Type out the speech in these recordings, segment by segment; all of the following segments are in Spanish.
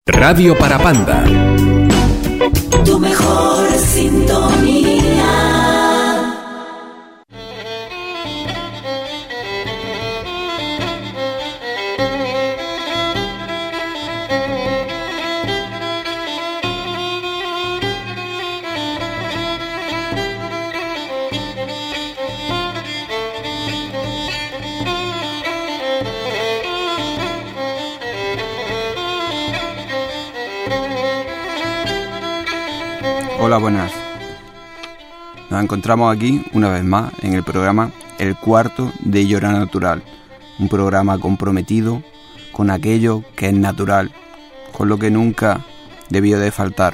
Radio Parapanda. Tu mejor sintonía. Hola, buenas. Nos encontramos aquí una vez más en el programa El Cuarto de Illora Natural, un programa comprometido con aquello que es natural, con lo que nunca debió de faltar.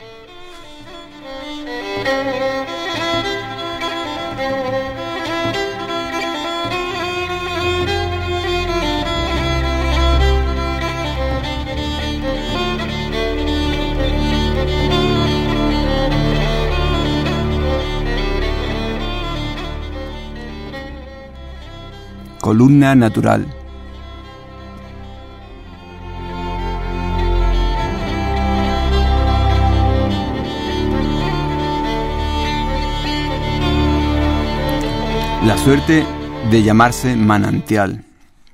Columna natural. La suerte de llamarse manantial.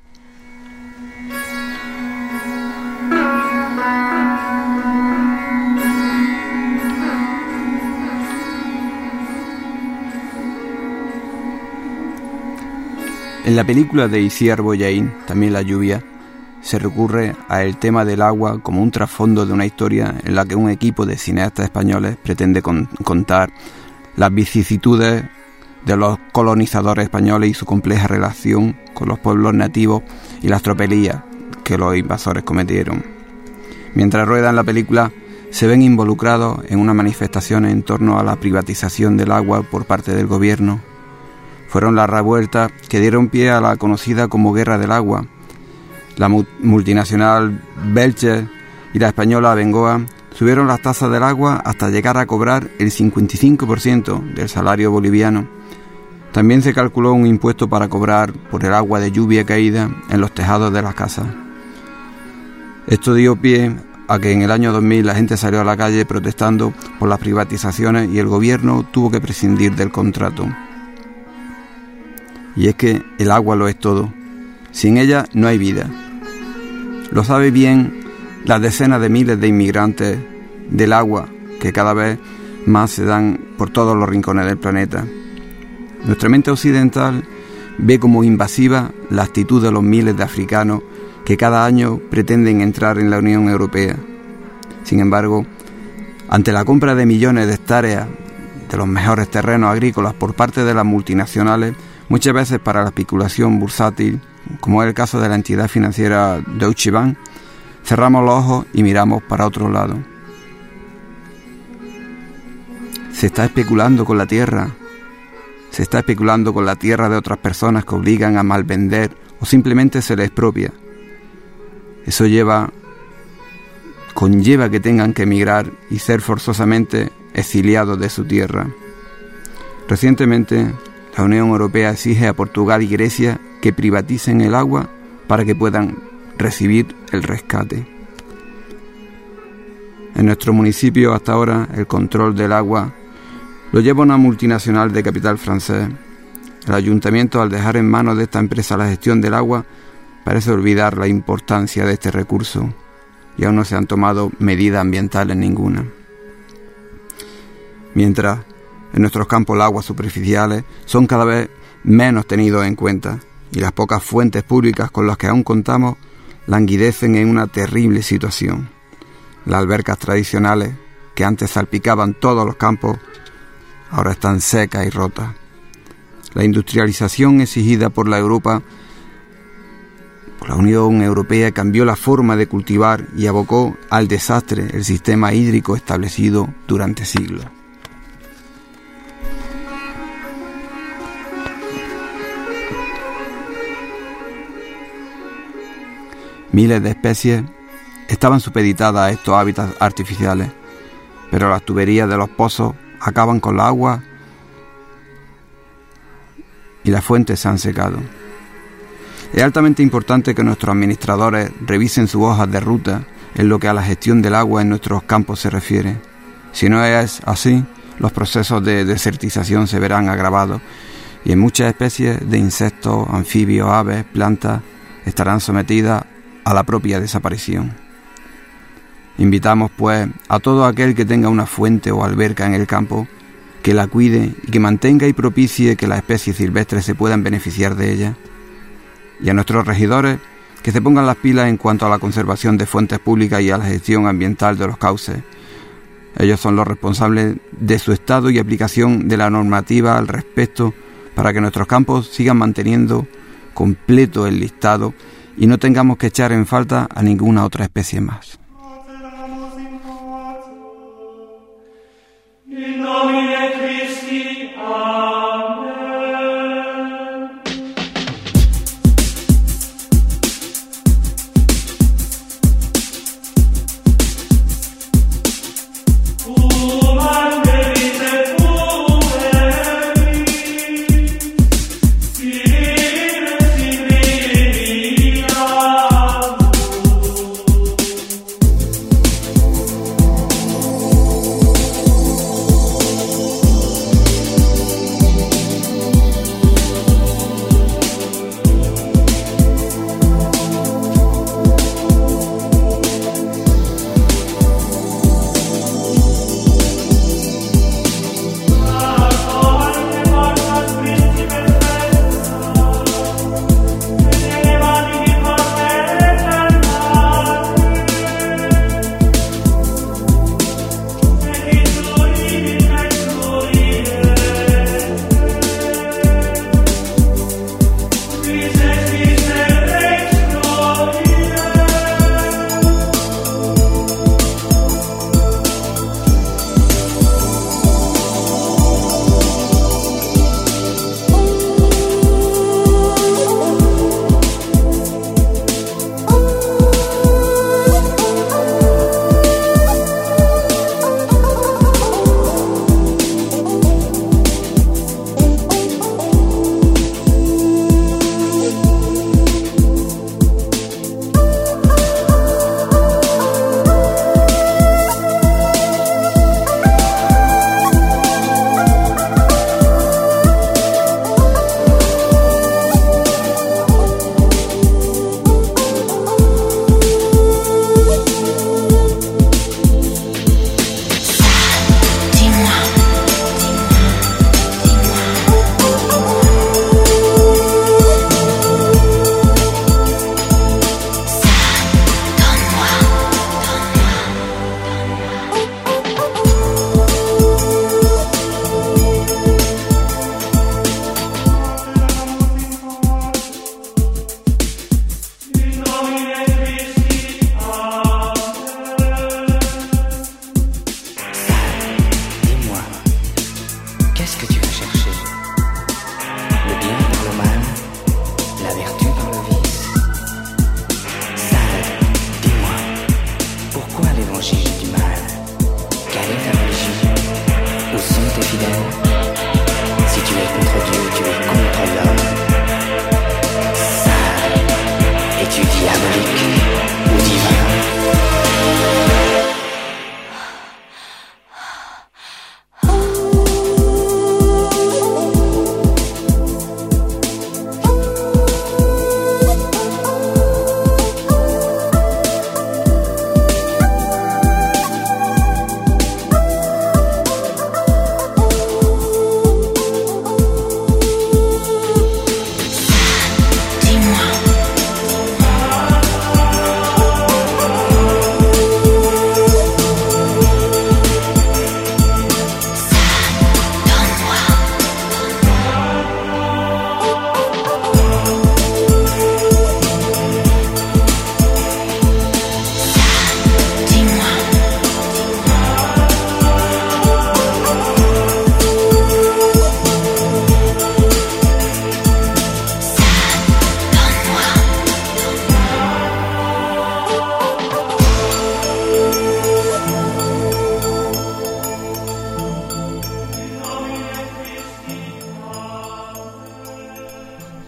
En la película de Itziar Boyain, También la lluvia, se recurre al tema del agua como un trasfondo de una historia en la que un equipo de cineastas españoles pretende contar las vicisitudes de los colonizadores españoles y su compleja relación con los pueblos nativos y las tropelías que los invasores cometieron. Mientras ruedan la película, se ven involucrados en una manifestación en torno a la privatización del agua por parte del gobierno. Fueron las revueltas que dieron pie a la conocida como Guerra del Agua. La multinacional Belcher y la española Abengoa subieron las tasas del agua hasta llegar a cobrar el 55% del salario boliviano. También se calculó un impuesto para cobrar por el agua de lluvia caída en los tejados de las casas. Esto dio pie a que en el año 2000 la gente salió a la calle protestando por las privatizaciones y el gobierno tuvo que prescindir del contrato. Y es que el agua lo es todo. Sin ella no hay vida. Lo sabe bien las decenas de miles de inmigrantes del agua que cada vez más se dan por todos los rincones del planeta. Nuestra mente occidental ve como invasiva la actitud de los miles de africanos que cada año pretenden entrar en la Unión Europea. Sin embargo, ante la compra de millones de hectáreas de los mejores terrenos agrícolas por parte de las multinacionales, muchas veces para la especulación bursátil, como es el caso de la entidad financiera Deutsche Bank, cerramos los ojos y miramos para otro lado. Se está especulando con la tierra. Se está especulando con la tierra de otras personas que obligan a malvender o simplemente se les expropia. Eso conlleva que tengan que emigrar y ser forzosamente exiliados de su tierra. Recientemente, la Unión Europea exige a Portugal y Grecia que privaticen el agua para que puedan recibir el rescate. En nuestro municipio, hasta ahora, el control del agua lo lleva una multinacional de capital francés. El ayuntamiento, al dejar en manos de esta empresa la gestión del agua, parece olvidar la importancia de este recurso y aún no se han tomado medidas ambientales ninguna. Mientras, en nuestros campos las aguas superficiales son cada vez menos tenidos en cuenta y las pocas fuentes públicas con las que aún contamos languidecen en una terrible situación. Las albercas tradicionales, que antes salpicaban todos los campos, ahora están secas y rotas. La industrialización exigida por la Unión Europea cambió la forma de cultivar y abocó al desastre el sistema hídrico establecido durante siglos. Miles de especies estaban supeditadas a estos hábitats artificiales, pero las tuberías de los pozos acaban con la agua y las fuentes se han secado. Es altamente importante que nuestros administradores revisen sus hojas de ruta en lo que a la gestión del agua en nuestros campos se refiere. Si no es así, los procesos de desertización se verán agravados y en muchas especies de insectos, anfibios, aves, plantas estarán sometidas a la propia desaparición. Invitamos, pues, a todo aquel que tenga una fuente o alberca en el campo, que la cuide y que mantenga y propicie que las especies silvestres se puedan beneficiar de ella. Y a nuestros regidores, que se pongan las pilas en cuanto a la conservación de fuentes públicas y a la gestión ambiental de los cauces. Ellos son los responsables de su estado y aplicación de la normativa al respecto para que nuestros campos sigan manteniendo completo el listado y no tengamos que echar en falta a ninguna otra especie más.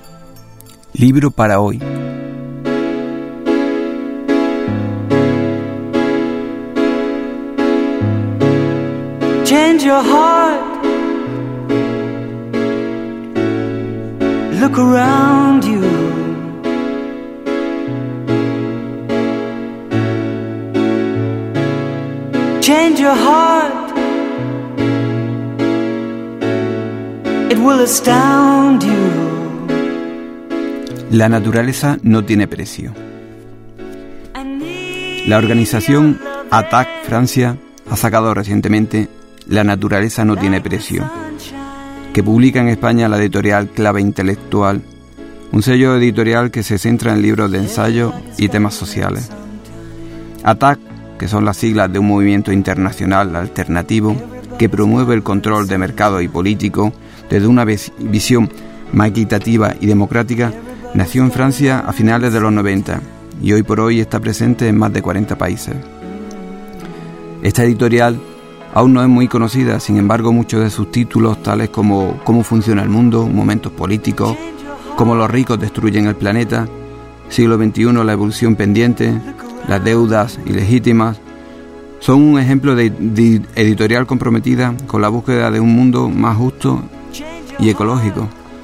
Libro para hoy. Change your heart. Look around you. Change your heart. It will astound you. La naturaleza no tiene precio. La organización ATTAC Francia ha sacado recientemente La naturaleza no tiene precio, que publica en España la editorial Clave Intelectual, un sello editorial que se centra en libros de ensayo y temas sociales. ATTAC, que son las siglas de un movimiento internacional alternativo que promueve el control de mercado y político desde una visión más equitativa y democrática, nació en Francia a finales de los 90 y hoy por hoy está presente en más de 40 países. Esta editorial aún no es muy conocida, sin embargo muchos de sus títulos, tales como Cómo funciona el mundo, Momentos políticos, Cómo los ricos destruyen el planeta, Siglo XXI, la evolución pendiente, Las deudas ilegítimas, son un ejemplo de editorial comprometida con la búsqueda de un mundo más justo y ecológico.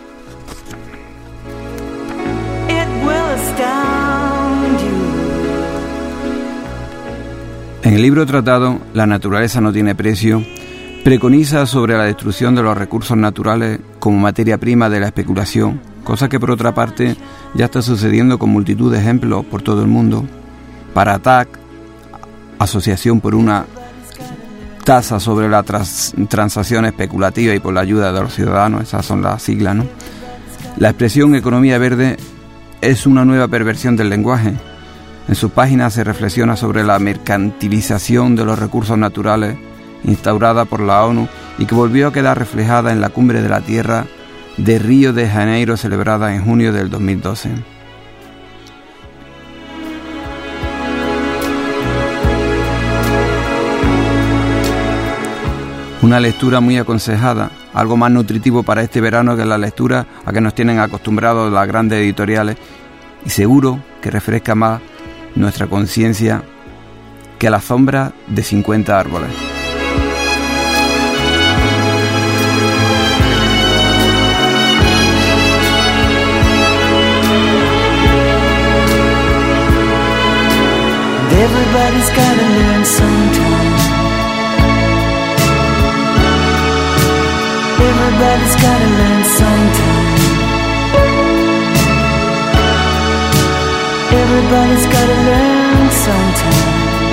En el libro tratado, La naturaleza no tiene precio, preconiza sobre la destrucción de los recursos naturales como materia prima de la especulación, cosa que por otra parte ya está sucediendo con multitud de ejemplos por todo el mundo. Para ATTAC, Asociación por una tasa sobre la transacción especulativa y por la ayuda de los ciudadanos, esas son las siglas, ¿no? La expresión economía verde es una nueva perversión del lenguaje. En sus páginas se reflexiona sobre la mercantilización de los recursos naturales instaurada por la ONU y que volvió a quedar reflejada en la Cumbre de la Tierra de Río de Janeiro, celebrada en junio del 2012. Una lectura muy aconsejada, algo más nutritivo para este verano que la lectura a que nos tienen acostumbrados las grandes editoriales, y seguro que refresca más nuestra conciencia que a la sombra de 50 árboles. Everybody's gotta learn sometime. Everybody's gotta learn sometime. Everybody's gotta learn sometime.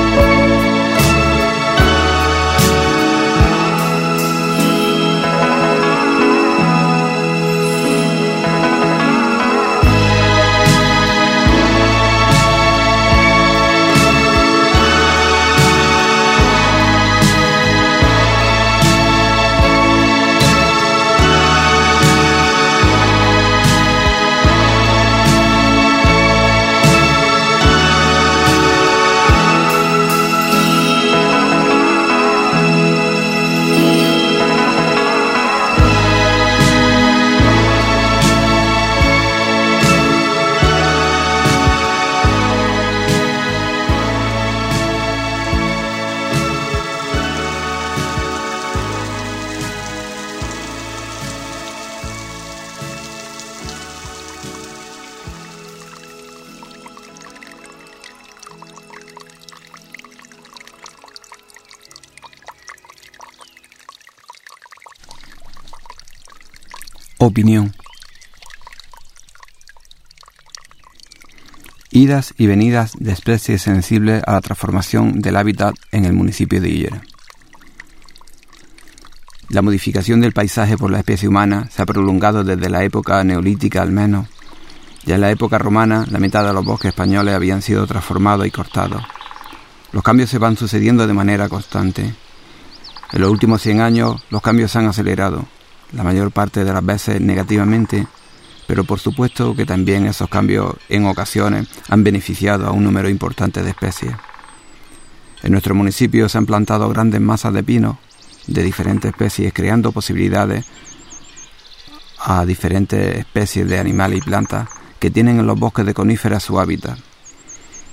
Opinión. Idas y venidas de especies sensibles a la transformación del hábitat en el municipio de Illera. La modificación del paisaje por la especie humana se ha prolongado desde la época neolítica al menos. Ya en la época romana, la mitad de los bosques españoles habían sido transformados y cortados. Los cambios se van sucediendo de manera constante. En los últimos 100 años, los cambios se han acelerado, la mayor parte de las veces negativamente, pero por supuesto que también esos cambios en ocasiones han beneficiado a un número importante de especies. En nuestro municipio se han plantado grandes masas de pinos de diferentes especies, creando posibilidades a diferentes especies de animales y plantas que tienen en los bosques de coníferas su hábitat.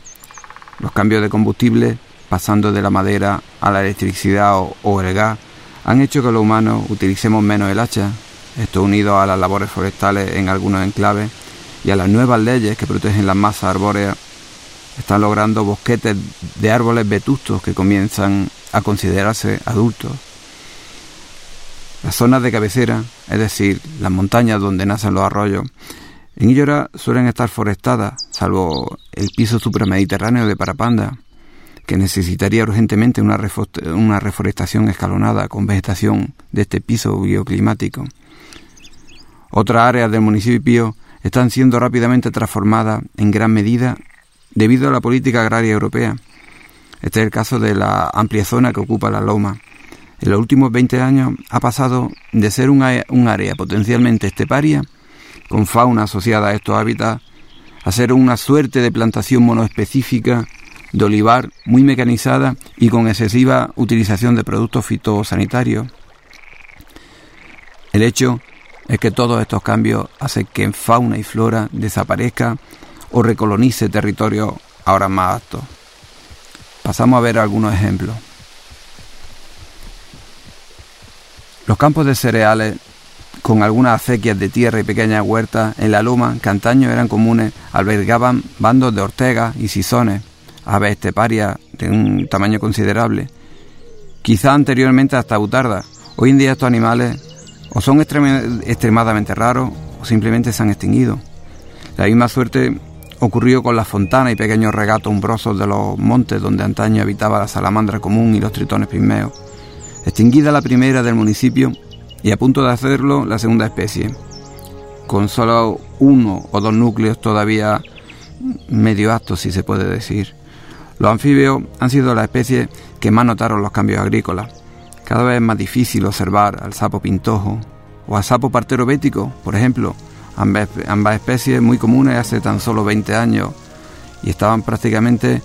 Los cambios de combustible, pasando de la madera a la electricidad o el gas, han hecho que los humanos utilicemos menos el hacha, esto unido a las labores forestales en algunos enclaves y a las nuevas leyes que protegen las masas arbóreas, están logrando bosquetes de árboles vetustos que comienzan a considerarse adultos. Las zonas de cabecera, es decir, las montañas donde nacen los arroyos, en Illora suelen estar forestadas, salvo el piso supramediterráneo de Parapanda, que necesitaría urgentemente una reforestación escalonada con vegetación de este piso bioclimático. Otras áreas del municipio están siendo rápidamente transformadas en gran medida debido a la política agraria europea. Este es el caso de la amplia zona que ocupa la Loma. En los últimos 20 años ha pasado de ser un área potencialmente esteparia, con fauna asociada a estos hábitats, a ser una suerte de plantación monoespecífica de olivar muy mecanizada y con excesiva utilización de productos fitosanitarios. El hecho es que todos estos cambios hacen que fauna y flora desaparezca o recolonice territorios ahora más aptos. Pasamos a ver algunos ejemplos. Los campos de cereales, con algunas acequias de tierra y pequeñas huertas en la Loma, que antaño eran comunes, albergaban bandos de ortegas y sisones, aves esteparias de un tamaño considerable, quizá anteriormente hasta butardas. Hoy en día estos animales o son extremadamente raros o simplemente se han extinguido. La misma suerte ocurrió con las fontanas y pequeños regatos umbrosos de los montes donde antaño habitaba la salamandra común y los tritones pigmeos. Extinguida la primera del municipio y a punto de hacerlo la segunda especie, con solo 1 o 2 núcleos todavía medio aptos, si se puede decir. Los anfibios han sido las especies que más notaron los cambios agrícolas. Cada vez es más difícil observar al sapo pintojo o al sapo partero bético, por ejemplo, ambas especies muy comunes hace tan solo 20 años y estaban prácticamente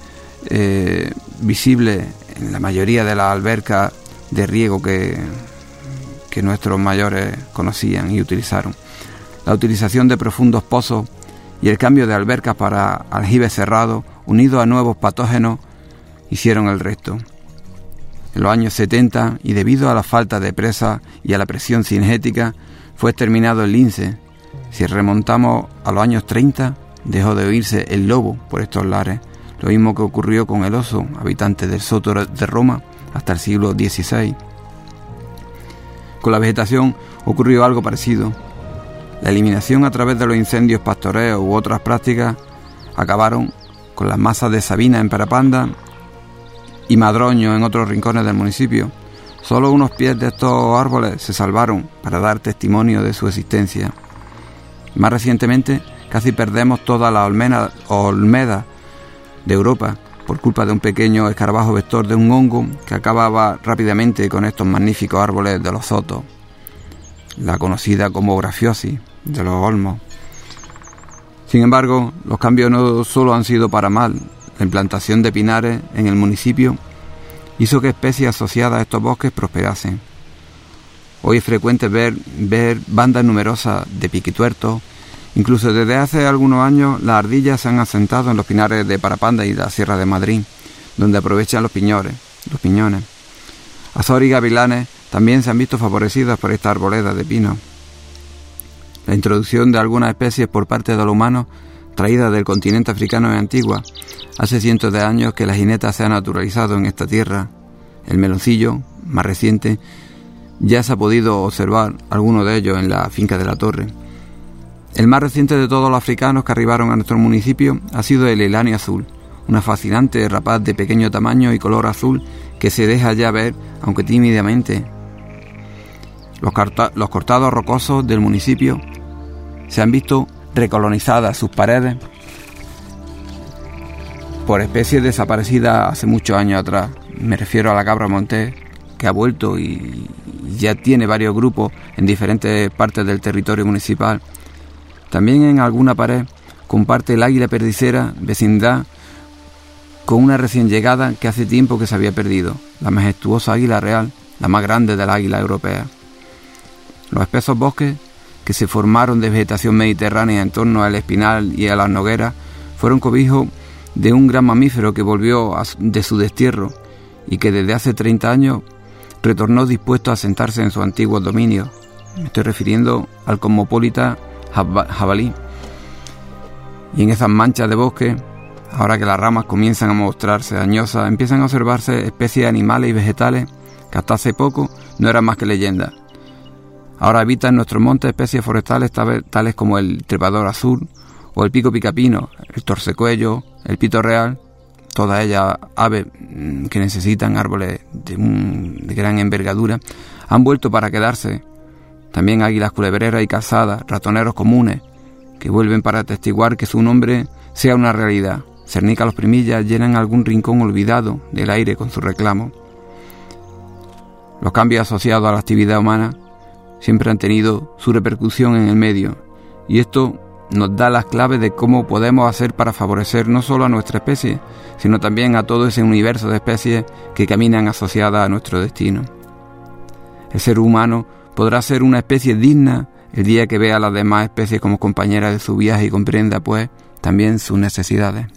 visibles en la mayoría de las albercas de riego que nuestros mayores conocían y utilizaron. La utilización de profundos pozos y el cambio de albercas para aljibes cerrados, unidos a nuevos patógenos, hicieron el resto. En los años 70, y debido a la falta de presa y a la presión cinegética, fue exterminado el lince. Si remontamos a los años 30, dejó de oírse el lobo por estos lares, lo mismo que ocurrió con el oso, habitante del Soto de Roma, hasta el siglo XVI. Con la vegetación ocurrió algo parecido. La eliminación a través de los incendios pastoreos u otras prácticas acabaron con las masas de sabina en Parapanda y madroño en otros rincones del municipio. Solo unos pies de estos árboles se salvaron para dar testimonio de su existencia. Más recientemente, casi perdemos toda la olmeda de Europa por culpa de un pequeño escarabajo vector de un hongo que acababa rápidamente con estos magníficos árboles de los sotos, la conocida como grafiosis de los olmos. Sin embargo, los cambios no solo han sido para mal. La implantación de pinares en el municipio hizo que especies asociadas a estos bosques prosperasen. Hoy es frecuente ver bandas numerosas de piquituertos. Incluso desde hace algunos años las ardillas se han asentado en los pinares de Parapanda y la Sierra de Madrid, donde aprovechan los piñones. Azores y gavilanes también se han visto favorecidas por esta arboleda de pino. La introducción de algunas especies por parte de los humanos, traídas del continente africano, es antigua. Hace cientos de años que la jineta se ha naturalizado en esta tierra. El meloncillo, más reciente, ya se ha podido observar algunos de ellos en la finca de la Torre. El más reciente de todos los africanos que arribaron a nuestro municipio ha sido el elanio azul, una fascinante rapaz de pequeño tamaño y color azul que se deja ya ver, aunque tímidamente. Los cortados rocosos del municipio se han visto recolonizadas sus paredes por especies desaparecidas hace muchos años atrás. Me refiero a la cabra montés, que ha vuelto y ya tiene varios grupos en diferentes partes del territorio municipal. También en alguna pared comparte el águila perdicera, vecindad, con una recién llegada que hace tiempo que se había perdido, la majestuosa águila real, la más grande de las águilas europeas. Los espesos bosques que se formaron de vegetación mediterránea en torno al espinal y a las nogueras fueron cobijo de un gran mamífero que volvió de su destierro y que desde hace 30 años retornó dispuesto a sentarse en sus antiguos dominios. Me estoy refiriendo al cosmopolita jabalí. Y en esas manchas de bosque, ahora que las ramas comienzan a mostrarse añosas, empiezan a observarse especies de animales y vegetales que hasta hace poco no eran más que leyendas. Ahora habitan en nuestros montes especies forestales tales como el trepador azul o el pico picapino, el torcecuello, el pito real, todas ellas aves que necesitan árboles de gran envergadura, han vuelto para quedarse. También águilas culebreras y cazadas, ratoneros comunes, que vuelven para atestiguar que su nombre sea una realidad. Cernícalos primillas llenan algún rincón olvidado del aire con su reclamo. Los cambios asociados a la actividad humana siempre han tenido su repercusión en el medio, y esto nos da las claves de cómo podemos hacer para favorecer no solo a nuestra especie, sino también a todo ese universo de especies que caminan asociadas a nuestro destino. El ser humano podrá ser una especie digna el día que vea a las demás especies como compañeras de su viaje y comprenda, pues, también sus necesidades.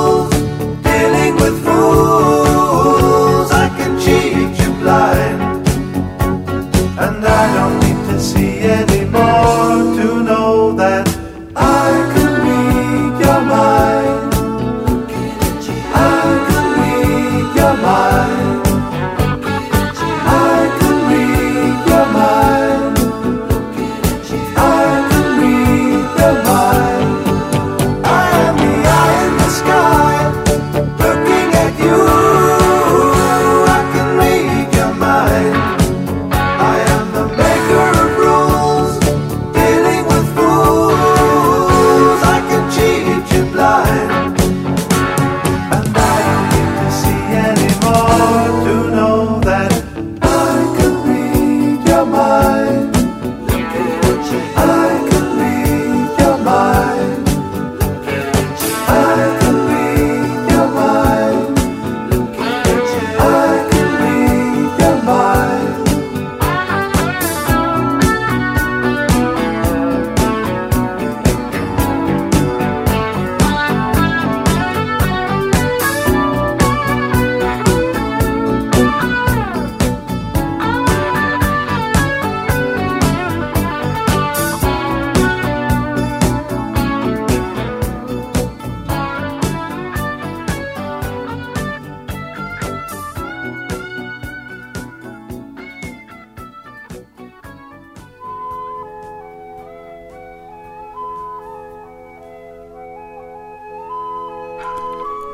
Dealing with fools, I can cheat you blind.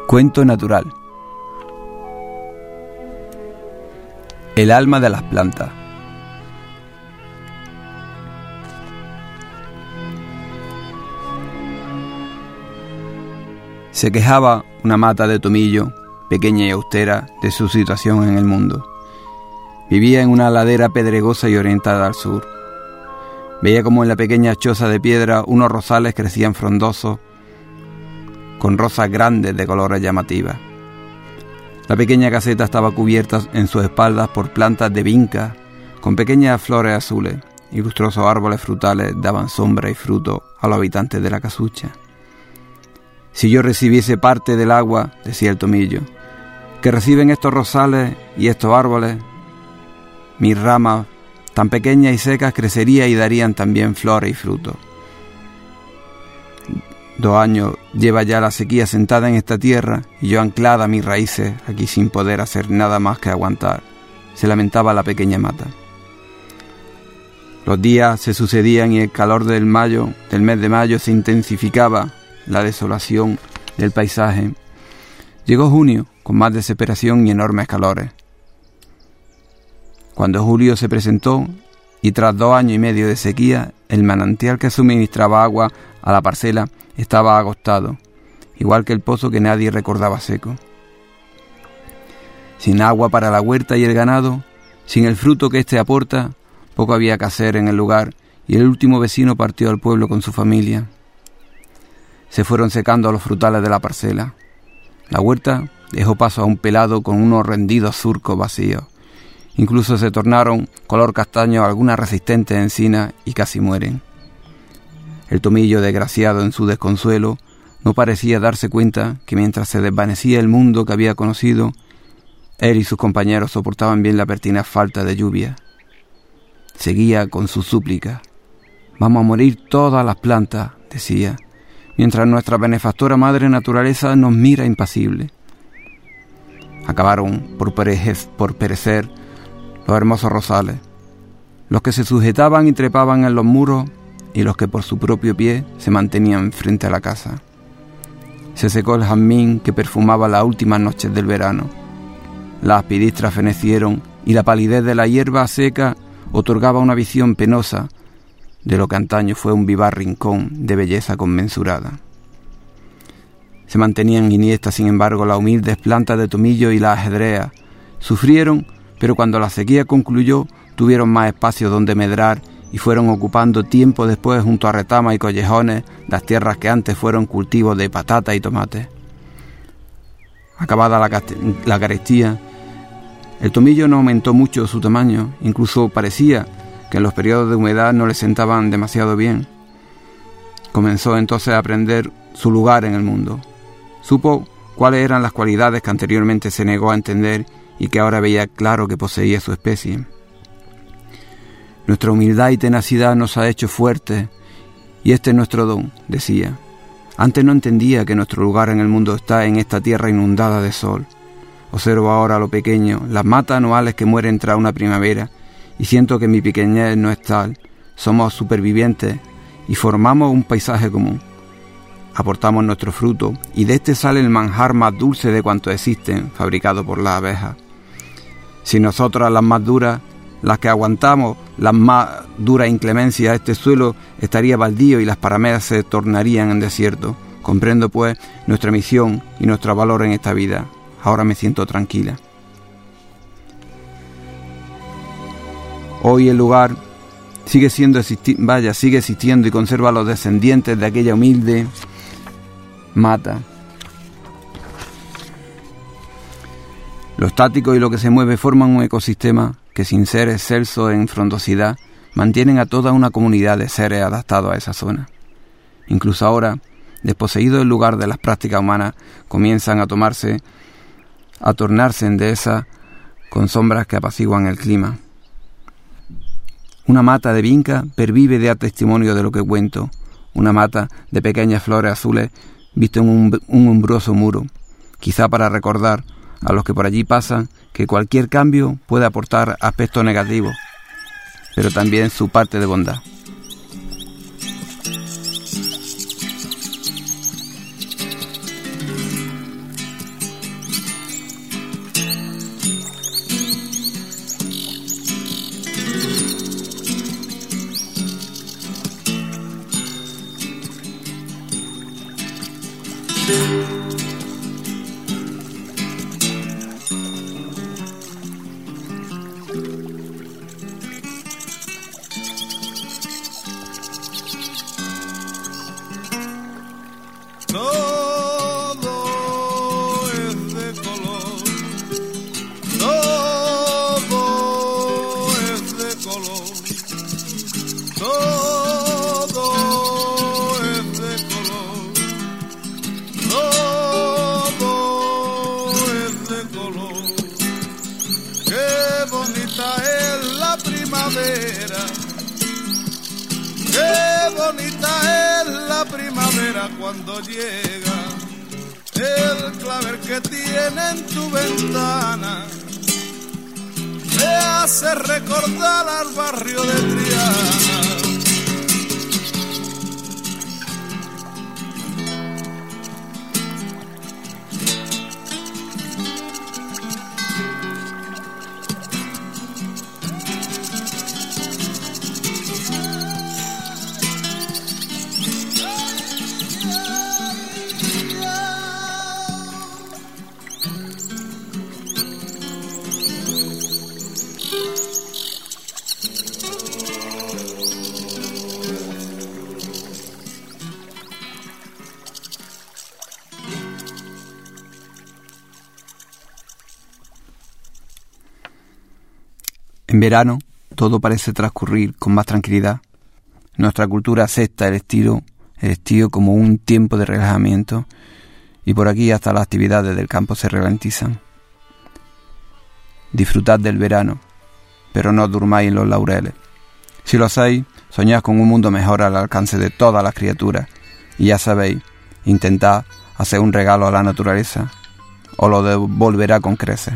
Cuento natural. El alma de las plantas. Se quejaba una mata de tomillo, pequeña y austera, de su situación en el mundo. Vivía en una ladera pedregosa y orientada al sur. Veía como en la pequeña choza de piedra unos rosales crecían frondosos, con rosas grandes de colores llamativas. La pequeña caseta estaba cubierta en sus espaldas por plantas de vinca, con pequeñas flores azules, y lustrosos árboles frutales daban sombra y fruto a los habitantes de la casucha. Si yo recibiese parte del agua, decía el tomillo, que reciben estos rosales y estos árboles, mis ramas, tan pequeñas y secas, crecerían y darían también flores y frutos. 2 años lleva ya la sequía sentada en esta tierra y yo anclada a mis raíces aquí sin poder hacer nada más que aguantar, se lamentaba la pequeña mata. Los días se sucedían y el calor del mes de mayo se intensificaba, la desolación del paisaje. Llegó junio con más desesperación y enormes calores. Cuando julio se presentó y tras 2 años y medio de sequía, el manantial que suministraba agua a la parcela estaba agotado, igual que el pozo que nadie recordaba seco. Sin agua para la huerta y el ganado, sin el fruto que éste aporta, poco había que hacer en el lugar y el último vecino partió al pueblo con su familia. Se fueron secando los frutales de la parcela. La huerta dejó paso a un pelado con unos rendidos surcos vacíos. Incluso se tornaron color castaño algunas resistentes encinas y casi mueren. El tomillo, desgraciado en su desconsuelo, no parecía darse cuenta que mientras se desvanecía el mundo que había conocido, él y sus compañeros soportaban bien la pertinaz falta de lluvia. Seguía con su súplica. «Vamos a morir todas las plantas», decía, mientras nuestra benefactora madre naturaleza nos mira impasible. Acabaron por perecer los hermosos rosales, los que se sujetaban y trepaban en los muros y los que por su propio pie se mantenían frente a la casa. Se secó el jazmín que perfumaba las últimas noches del verano. Las aspidistras fenecieron y la palidez de la hierba seca otorgaba una visión penosa de lo que antaño fue un vivar rincón de belleza conmensurada. Se mantenían iniestas, sin embargo, las humildes plantas de tomillo y las ajedreas. Sufrieron, pero cuando la sequía concluyó, tuvieron más espacio donde medrar y fueron ocupando tiempo después junto a retamas y collejones las tierras que antes fueron cultivos de patata y tomate. Acabada la carestía, el tomillo no aumentó mucho su tamaño, incluso parecía que en los periodos de humedad no le sentaban demasiado bien. Comenzó entonces a aprender su lugar en el mundo. Supo cuáles eran las cualidades que anteriormente se negó a entender y que ahora veía claro que poseía su especie. Nuestra humildad y tenacidad nos ha hecho fuertes y este es nuestro don, decía. Antes no entendía que nuestro lugar en el mundo está en esta tierra inundada de sol. Observo ahora lo pequeño, las matas anuales que mueren tras una primavera, y siento que mi pequeñez no es tal. Somos supervivientes y formamos un paisaje común. Aportamos nuestro fruto y de este sale el manjar más dulce de cuantos existen, fabricado por las abejas. Si nosotras, las más duras, las que aguantamos las más duras inclemencias, este suelo estaría baldío y las paramedas se tornarían en desierto. Comprendo pues nuestra misión y nuestro valor en esta vida. Ahora me siento tranquila. Hoy el lugar sigue existiendo y conserva a los descendientes de aquella humilde mata. Lo estático y lo que se mueve forman un ecosistema que, sin ser excelso en frondosidad, mantienen a toda una comunidad de seres adaptados a esa zona. Incluso ahora, desposeído el lugar de las prácticas humanas, comienzan a tornarse en dehesas con sombras que apaciguan el clima. Una mata de vinca pervive de testimonio de lo que cuento. Una mata de pequeñas flores azules visto en un umbroso muro, quizá para recordar a los que por allí pasan que cualquier cambio puede aportar aspectos negativos, pero también su parte de bondad. Qué bonita es la primavera cuando llega, el clavel que tiene en tu ventana me hace recordar al barrio de Triana. En verano, todo parece transcurrir con más tranquilidad. Nuestra cultura acepta el estío como un tiempo de relajamiento y por aquí hasta las actividades del campo se ralentizan. Disfrutad del verano, pero no durmáis en los laureles. Si lo hacéis, soñad con un mundo mejor al alcance de todas las criaturas y ya sabéis, intentad hacer un regalo a la naturaleza o lo devolverá con creces.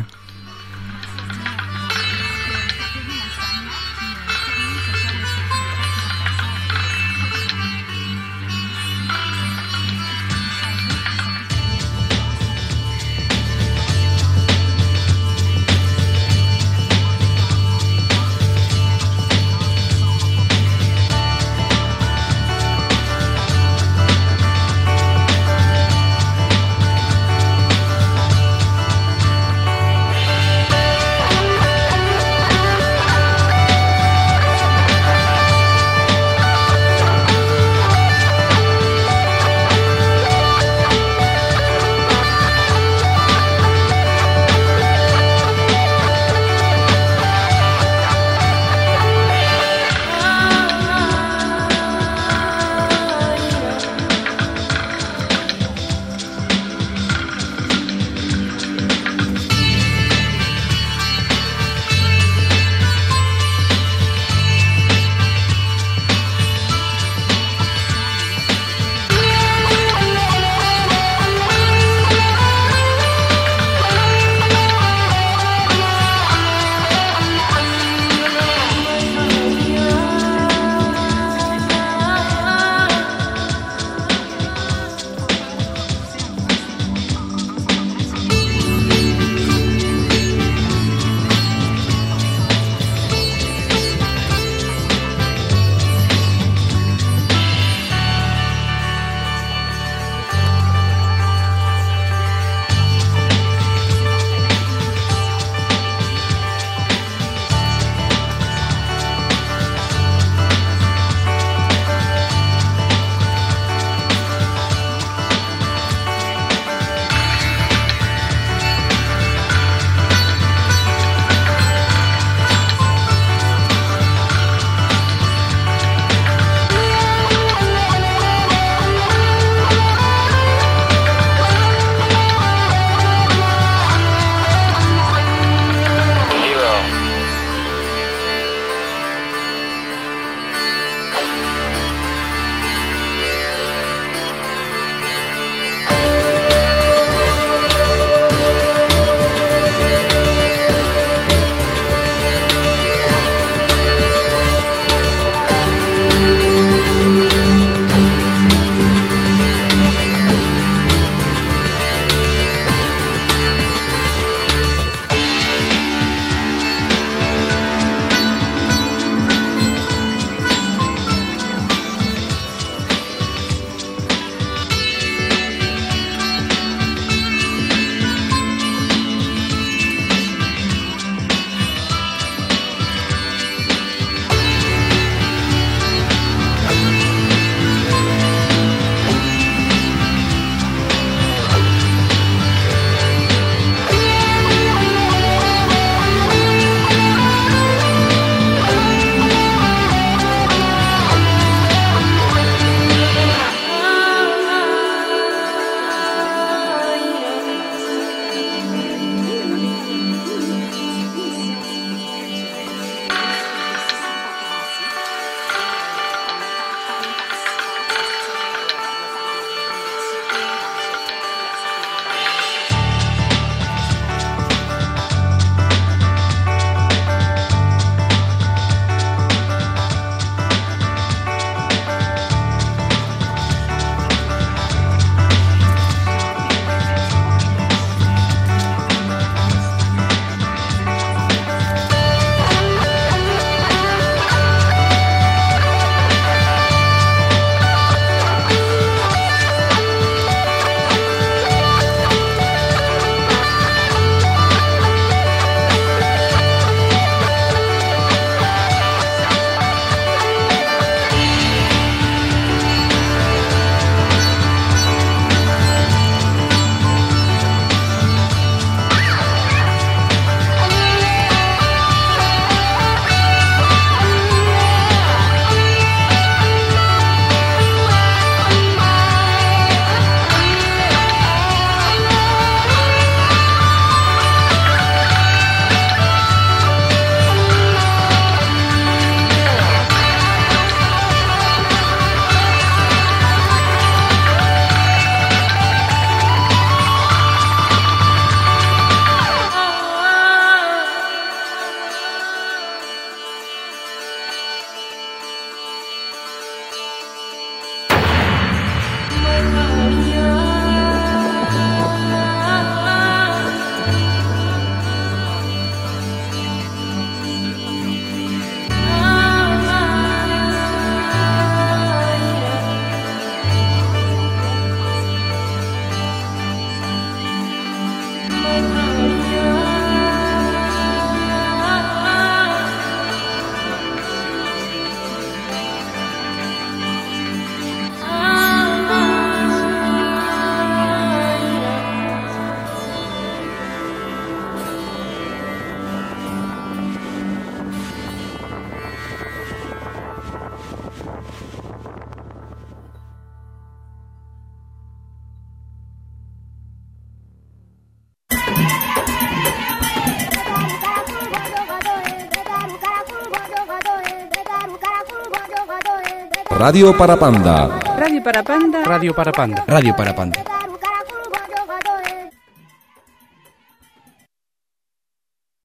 Radio para Panda. Radio para Panda. Radio para Panda. Radio para Panda.